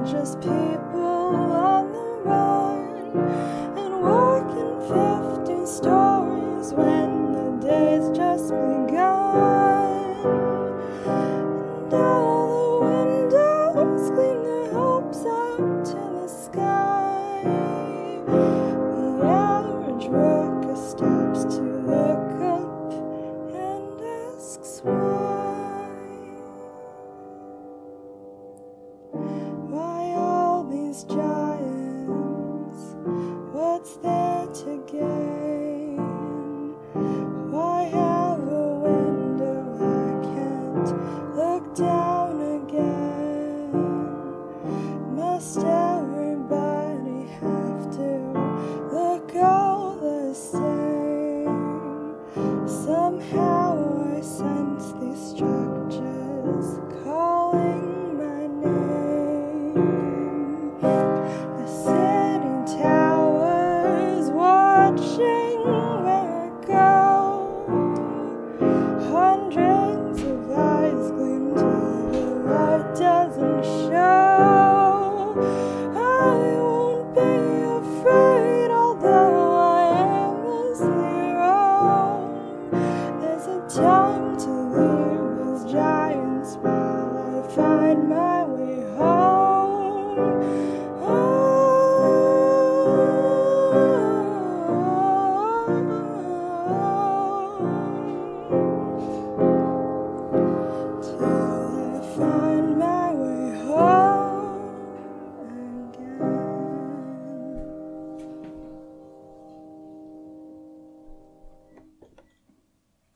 just people on the run and working 50 stories when the day's just begun. And all the windows gleam their hopes up to the sky. The average worker stops to look up and asks why. Why all these giants? What's there to gain? Why have a window I can't look down again? Must everybody have to look all the same? Somehow I sense these structures calling my name. The city towers watching where I go. Hundreds of eyes gleam till the light doesn't show. I won't be afraid, although I am a zero. There's a time to leave these giants while I find my